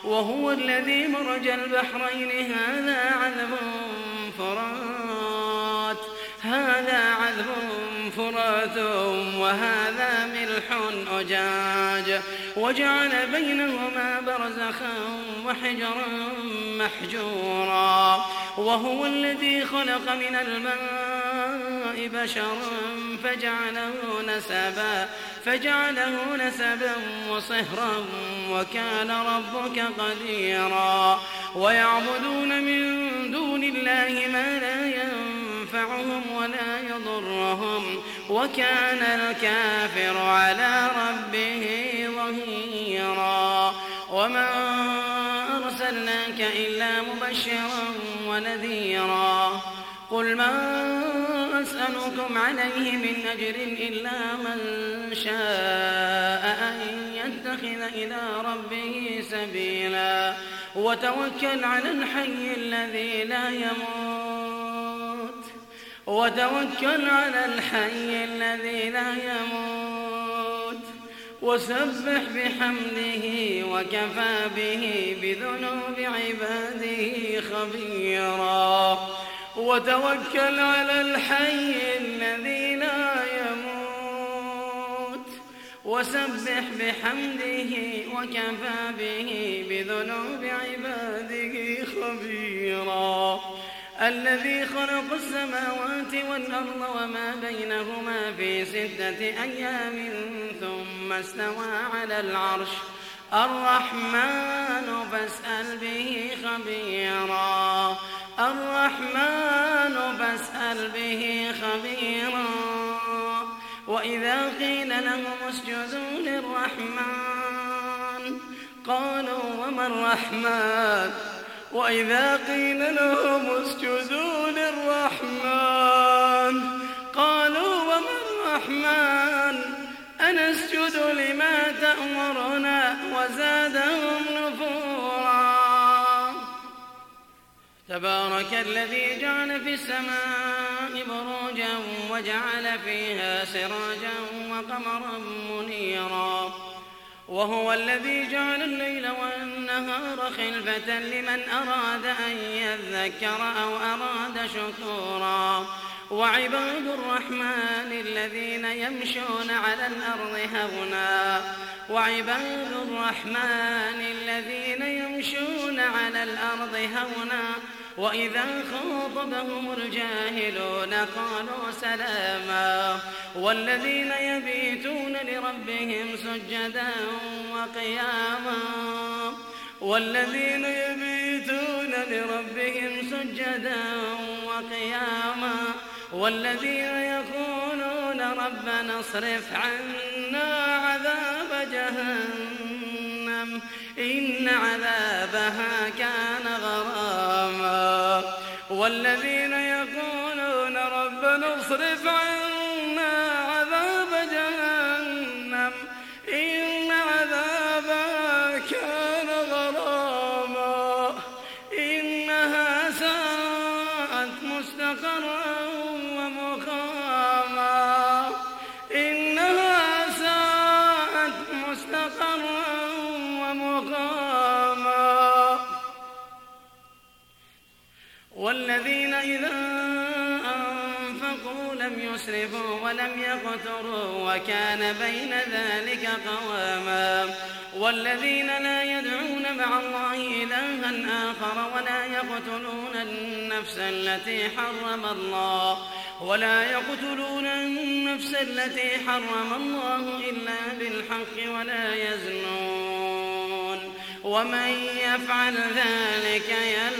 وهو الذي مرج البحرين هذا عذب فرات وهذا ملح أجاج وجعل بينهما برزخا وحجرا محجورا وهو الذي خلق من الماء بشرا فجعله نسبا وصهرا وكان ربك قديرا ويعبدون من دون الله ما لا ينفعهم ولا يضرهم وكان الكافر على ربه ظهيرا وما أرسلناك إلا مبشرا ونذيرا قل ما أسألكم عليه من أجر إلا من شاء أن يتخذ إلى ربه سبيلا وتوكل على الحي الذي لا يموت وسبح بحمده وكفى به بذنوب عباده خبيرا وتوكل على الحي الذي لا يموت وسبح بحمده وكفى به بذنوب عباده خبيرا الذي خلق السماوات والأرض وما بينهما في 6 أيام ثم استوى على العرش الرحمن فاسأل به خبيرا وإذا قيل لهم اسجدوا للرحمن قالوا وما الرحمن أنسجد لما تأمرنا وزادهم نفورا تبارك الذي جعل في السماء بروجا وجعل فيها سراجا وقمرا منيرا وهو الذي جعل الليل والنهار خلفة لمن أراد أن يذكر أو أراد شكورا وعباد الرحمن الذين يمشون على الأرض هونا وإذا خاطبهم الجاهلون قالوا سلاما والذين يبيتون لربهم سجدا وقياما والذين يقولون ربنا اصرف عنا عذاب جهنم إن عذابها كان غراما والذين يقولون ربنا اصرف عنا عذاب جهنم إن عذابها كان غراما إنها ساءت مستقرا ومقاما والذين إذا أنفقوا لم يسرفوا ولم يقتروا وكان بين ذلك قواما والذين لا يدعون مع الله إلها آخر ولا يقتلون النفس التي حرم الله إلا بالحق ولا يزنون ومن يفعل ذلك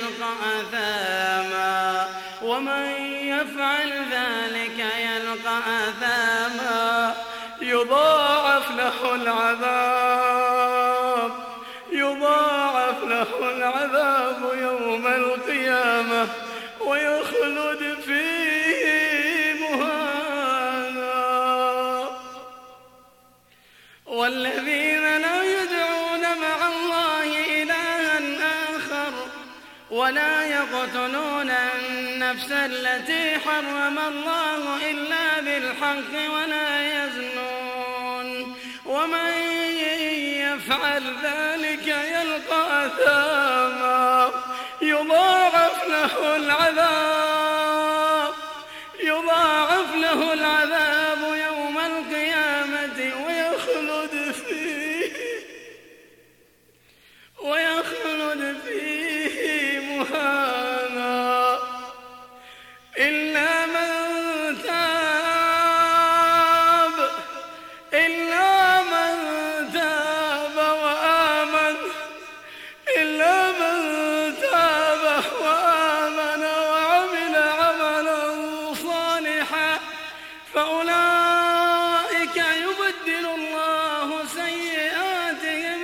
يلقى أثاما يضاعف له العذاب يوم القيامة ويخلد فيه مهانا والذين لا يدعون مع الله إلها آخر ولا يقتلون النفس التي حرم الله إلا بالحق ولا يزنون ومن يفعل ذلك يلقى أثاما يضاعف له العذاب يوم القيامة ويخلد فيه مهانا إلا من تاب وآمن وعمل عملا صالحا فأولئك يبدل الله سيئاتهم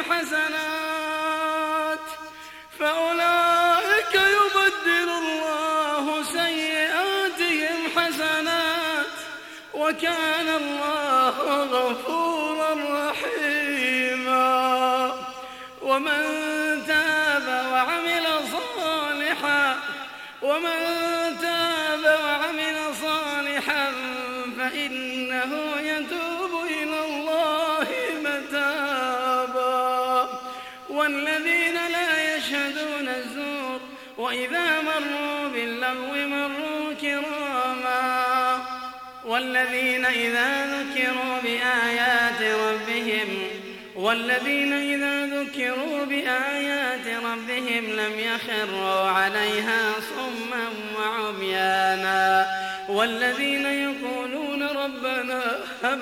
حسنات وكان الله غفورا رحيما ومن تاب وعمل صالحا فإنه يتوب إلى الله متابا والذين لا يشهدون الزور وإذا مروا باللغو مروا كراما والذين إذا ذكروا بآيات ربهم لم يخروا عليها صما وعميانا والذين يقولون ربنا هب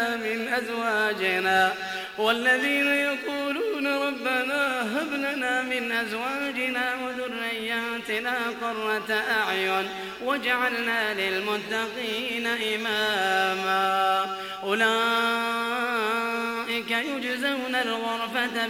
لنا من أزواجنا وذرياتنا قرة أعين واجعلنا للمتقين إماما أولئك يجزون الغرفة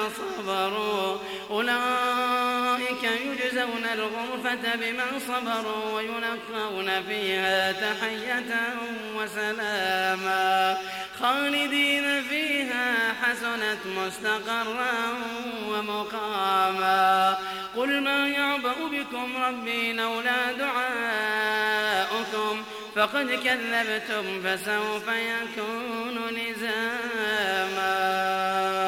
بما صبروا ويلقون فيها تحية وسلاما خالدين فيها حسنت مستقرا ومقاما قل ما يعبأ بكم ربي لولا دعاؤكم فقد كذبتم فسوف يكون لزاما